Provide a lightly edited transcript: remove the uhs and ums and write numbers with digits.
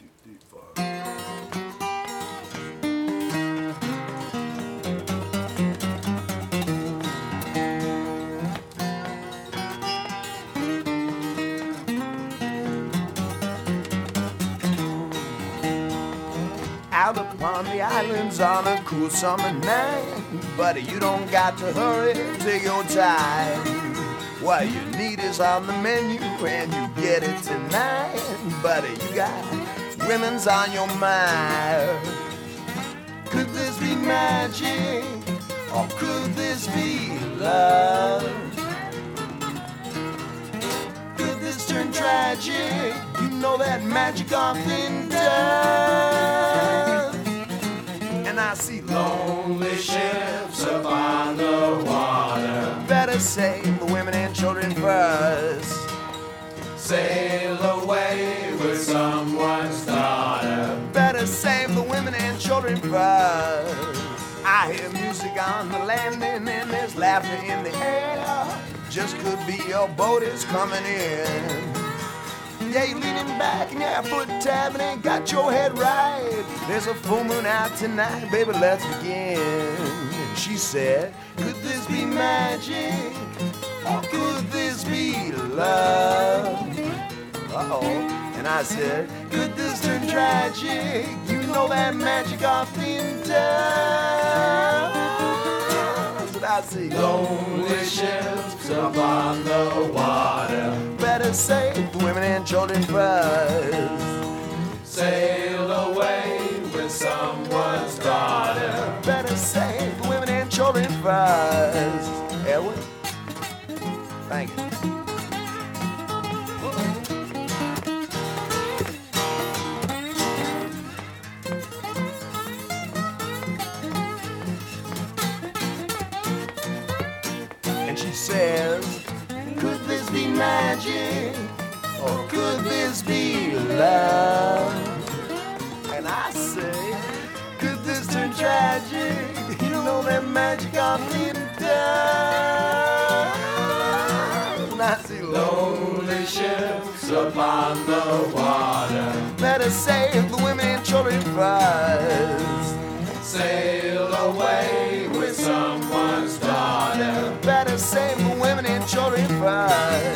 Out upon the islands on a cool summer night, buddy, you don't got to hurry, take your time. What you need is on the menu and you get it tonight, buddy, you got women's on your mind. Could this be magic, or could this be love? Could this turn tragic? You know that magic often does. And I see lonely ships upon the water. Better save the women and children first. Sail away with someone's daughter. Better save the women and children first. I hear music on the landing and there's laughter in the air. Just could be your boat is coming in. Yeah, you're leaning back and your foot tapping and got your head right. There's a full moon out tonight, baby, let's begin. And she said, could this be magic, or could this be love? Uh-oh. And I said, could this turn tragic? You know that magic often does. And I see lonely ships upon the water. Better save the women and children first. Sail away with someone's daughter. Better save the women and children first. Edwin, thank you. And she says, could this be magic, or could this be love? And I say, could this turn tragic? You know that magic often does. And I see lonely ships upon the water. Better save the women and children first. Sail away with someone's daughter. Better save the women and children first.